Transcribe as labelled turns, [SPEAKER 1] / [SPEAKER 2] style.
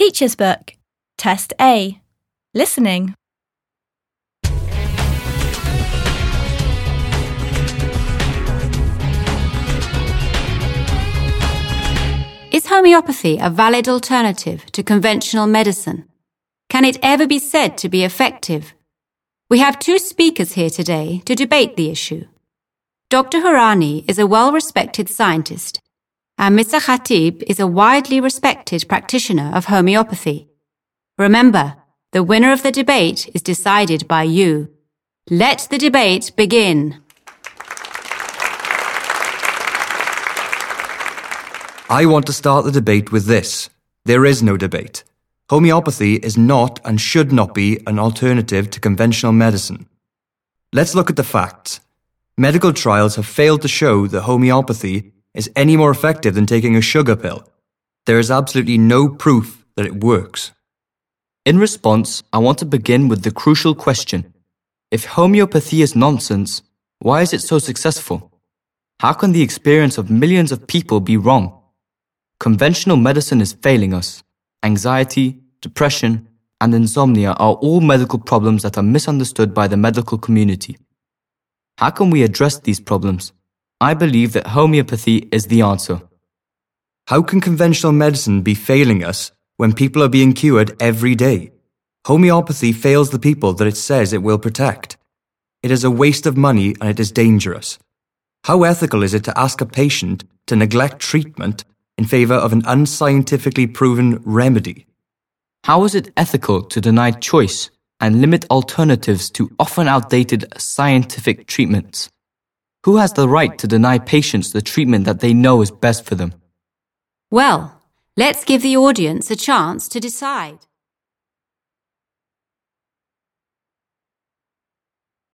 [SPEAKER 1] Teacher's Book. Test A. Listening.
[SPEAKER 2] Is homeopathy a valid alternative to conventional medicine? Can it ever be said to be effective? We have two speakers here today to debate the issue. Dr. Hourani is a well-respected scientist, and Mr. Khatib is a widely respected practitioner of homeopathy. Remember, the winner of the debate is decided by you. Let the debate begin.
[SPEAKER 3] I want to start the debate with this. There is no debate. Homeopathy is not and should not be an alternative to conventional medicine. Let's look at the facts. Medical trials have failed to show that homeopathy is any more effective than taking a sugar pill. There is absolutely no proof that it works.
[SPEAKER 4] In response, I want to begin with the crucial question. If homeopathy is nonsense, why is it so successful? How can the experience of millions of people be wrong? Conventional medicine is failing us. Anxiety, depression, and insomnia are all medical problems that are misunderstood by the medical community. How can we address these problems? I believe that homeopathy is the answer.
[SPEAKER 3] How can conventional medicine be failing us when people are being cured every day? Homeopathy fails the people that it says it will protect. It is a waste of money and it is dangerous. How ethical is it to ask a patient to neglect treatment in favour of an unscientifically proven remedy?
[SPEAKER 4] How is it ethical to deny choice and limit alternatives to often outdated scientific treatments? Who has the right to deny patients the treatment that they know is best for them?
[SPEAKER 2] Well, let's give the audience a chance to decide.